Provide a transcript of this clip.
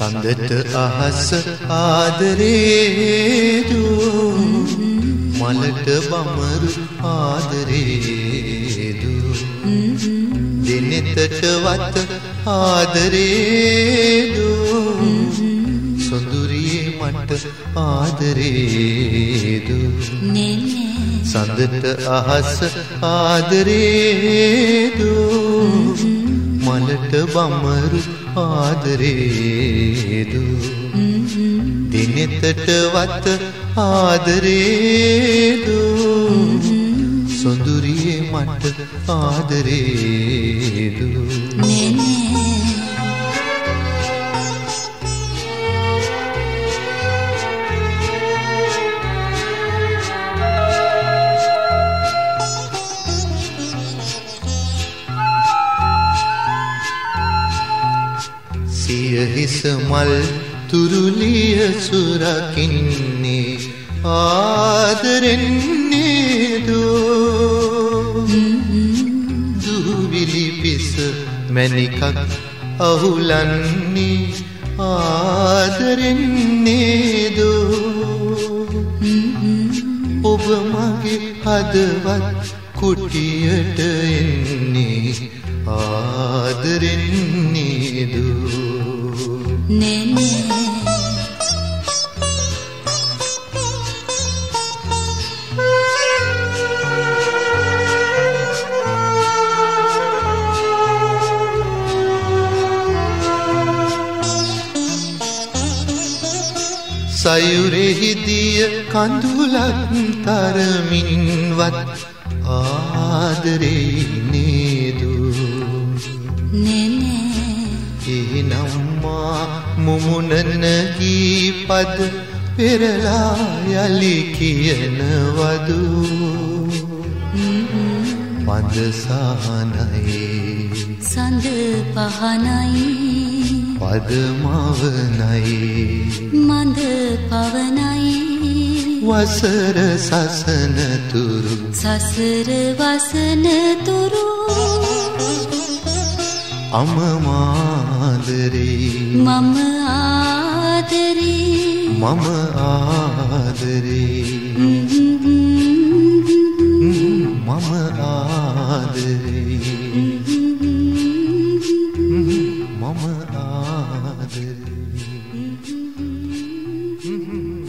සඳට අහස ආදරේදු මලට බමරු ආදරේදු දිනෙතට වත ආදරේදු සොඳුරියේ මට ආදරේදු සඳට අහස ආදරේදු මලට බමරු ආදරේදු දිනෙතට වත ආදරේදු සොඳුරියේ මට ආදරේදු හිස මල් තුරුලිය සුරකින්නේ ආදරෙන්නේ දෝ දුවිලි පිස මැණිකක් අහුලන්නේ ආදරෙන්නේ දෝ ඔබ මගේ හදවත් කුටියට එන්නේ ආදරෙන්නේ දෝ සයුරෙහි දිය කඳුලක් තරමින්වත් ආදරේ නේදු එහිනම්මා මුමුණන ගීපද පෙරලා යලි කියනවදු පඳ සහනයි සඳ පහනයි පදමවනයි මඳ පවනයි වසර සසන තුරු සසර වසන තුරු අම ආදරේ මම ආදරේ මම ආදරේ මම ආදරේ මම ආදරේ